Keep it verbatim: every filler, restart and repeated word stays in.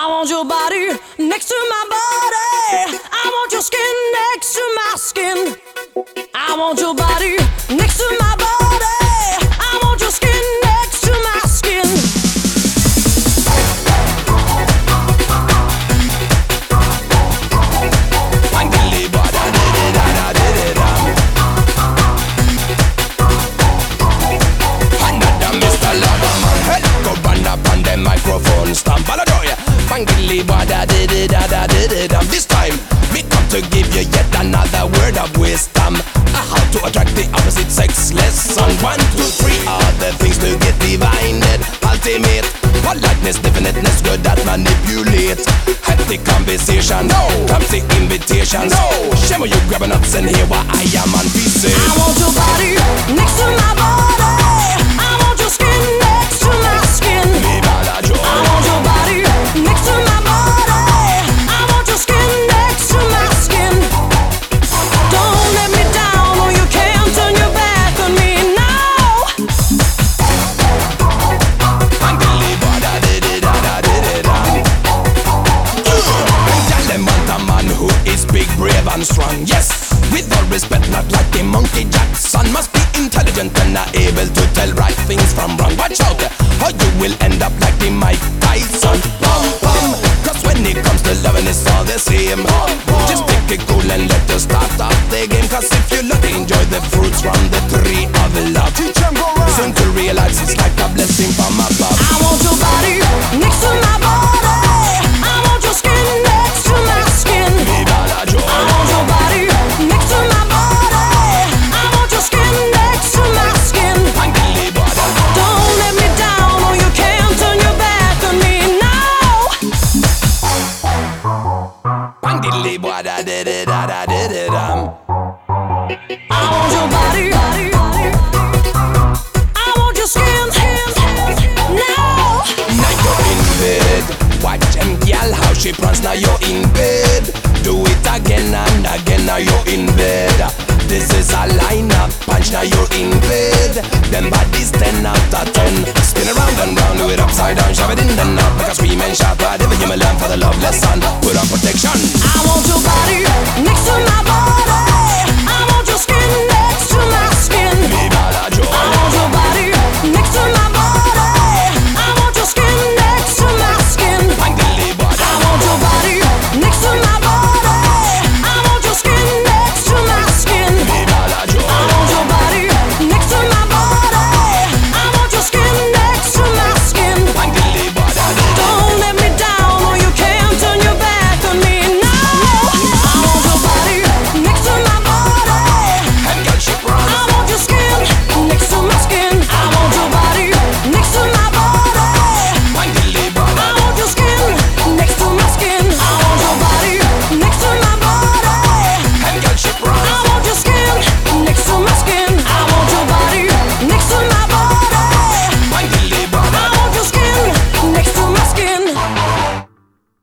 I want your body next to my body. I want your skin next to my skin. I want your body next to my body. I want your skin next to my skin. Another Mister Loverman, hey, go run up on the microphone, stamp all around ya. Bangly bada did da da did da. This time, me come to give you yet another word of wisdom. Uh, how to attract the opposite sex lesson. One, two, three are the things to get divined. Ultimate politeness, definiteness, good at manipulate. Healthy conversation, no. Comes the invitation, no. Shame you grabbing up and hear what I am and be safe. I want your body next to my body. I want your skin next to my skin. I want your body next to my body. I want your skin next to my skin. Don't let me down or you can't turn your back on me now. Tell them want a man who is big, brave and strong. Yes, with all respect, not like the monkey Jackson. Must be intelligent and not able to tell right things from wrong. Watch out, or you will end up like the Mike Tyson. Bum bum, cause when it comes to loving it's all the same. Just take it cool and let us start off the game. Cause if you love, enjoy the fruits from the tree of love. Soon to realize it's like a blessing from above. I want your body next to my body. I want your skin next to my skin. I want your body next to my body. I want your skin next to my skin. Don't let me down or you can't turn your back on me now. Bang diddly boy da da da da da da da dum. I want your body. I want your skin now. Now you're in bed. Watch them girl how she prance. Now you're in bed. Do it again and again. Now you're in bed. This is a lineup punch. Now you're in bed. Them bodies ten out of ten. Spin around and round, do it upside down. Shove it in the knot like a screaming shout. Whatever you may learn for the love lesson. Put on protection. I want